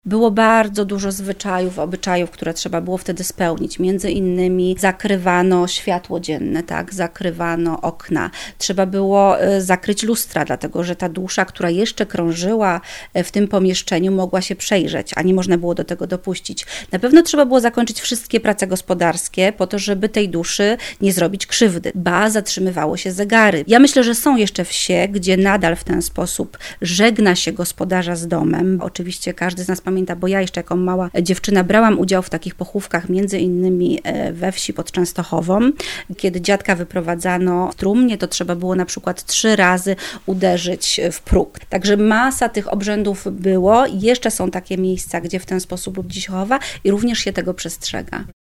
Było bardzo dużo zwyczajów, obyczajów, które trzeba było wtedy spełnić. Między innymi zakrywano światło dzienne, tak? Zakrywano okna. Trzeba było zakryć lustra, dlatego że ta dusza, która jeszcze krążyła w tym pomieszczeniu, mogła się przejrzeć, a nie można było do tego dopuścić. Na pewno trzeba było zakończyć wszystkie prace gospodarskie po to, żeby tej duszy nie zrobić krzywdy. Ba, zatrzymywało się zegary. Ja myślę, że są jeszcze wsie, gdzie nadal w ten sposób żegna się gospodarza z domem. Oczywiście każdy z nas pamięta, bo ja jeszcze jako mała dziewczyna brałam udział w takich pochówkach, między innymi we wsi pod Częstochową. Kiedy dziadka wyprowadzano w trumnie, to trzeba było na przykład 3 razy uderzyć w próg. Także masa tych obrzędów było. Jeszcze są takie miejsca, gdzie w ten sposób ludzi się chowa i również się tego przestrzega.